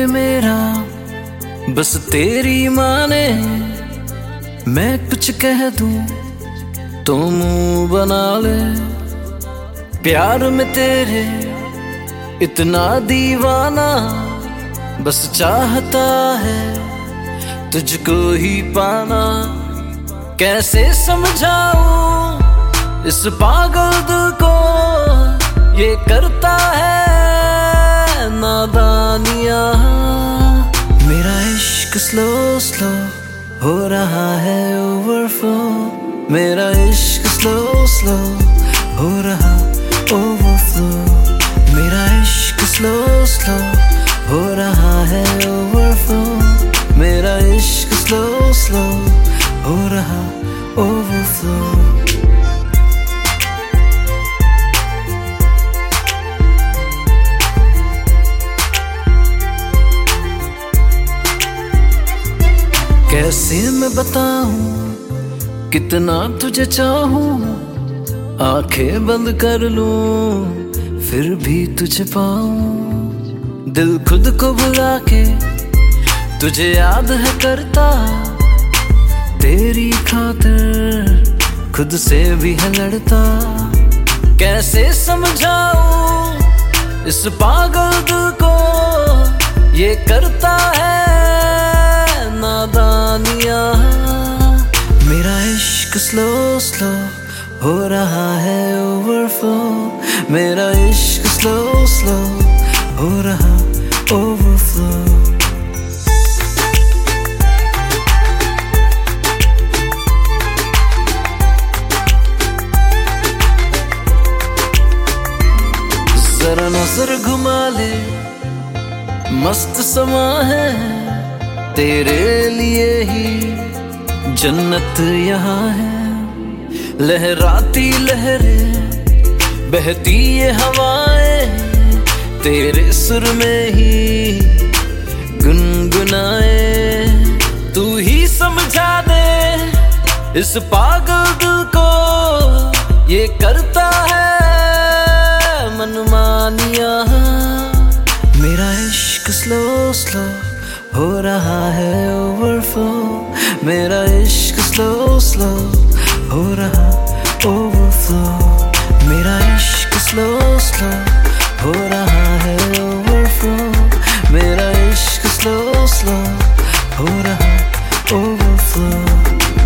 मेरा बस तेरी माने। मैं कुछ कह दूं तो मुंह बना ले। प्यार में तेरे इतना दीवाना, बस चाहता है तुझको ही पाना। कैसे समझाऊं इस पागल दिल को, ये करता है नादानियां। मेरा इश्क स्लो स्लो हो रहा है ओवरफ्लो। मेरा इश्क स्लो स्लो हो रहा ओवरफ्लो। मेरा इश्क स्लो स्लो हो रहा है ओवरफ्लो। मेरा इश्क स्लो स्लो हो रहा ओवरफ्लो। कैसे मैं बताऊं कितना तुझे चाहूं। आंखें बंद कर लूं फिर भी तुझे पाऊं। दिल खुद को भुला के तुझे याद है करता। तेरी खातिर खुद से भी है लड़ता। कैसे समझाऊं इस पागल दिल को, ये करता है नादानियां। मेरा इश्क स्लो स्लो हो रहा है ओवरफ्लो। मेरा इश्क स्लो स्लो हो रहा ओवरफ्लो। जरा नजर घुमा ले, मस्त समा है तेरे लिए ही जन्नत यहाँ है। लहराती लहरें बहती ये हवाएं, तेरे सुर में ही गुनगुनाए। तू ही समझा दे इस पागल दिल को, ये करता है मनमानियां। मेरा इश्क स्लो स्लो हो रहा है ओवरफ्लो। मेरा इश्क स्लो स्लो हो रहा ओवरफ्लो। मेरा इश्क स्लो स्लो हो रहा है ओवरफ्लो। मेरा इश्क स्लो स्लो हो रहा ओवरफ्लो।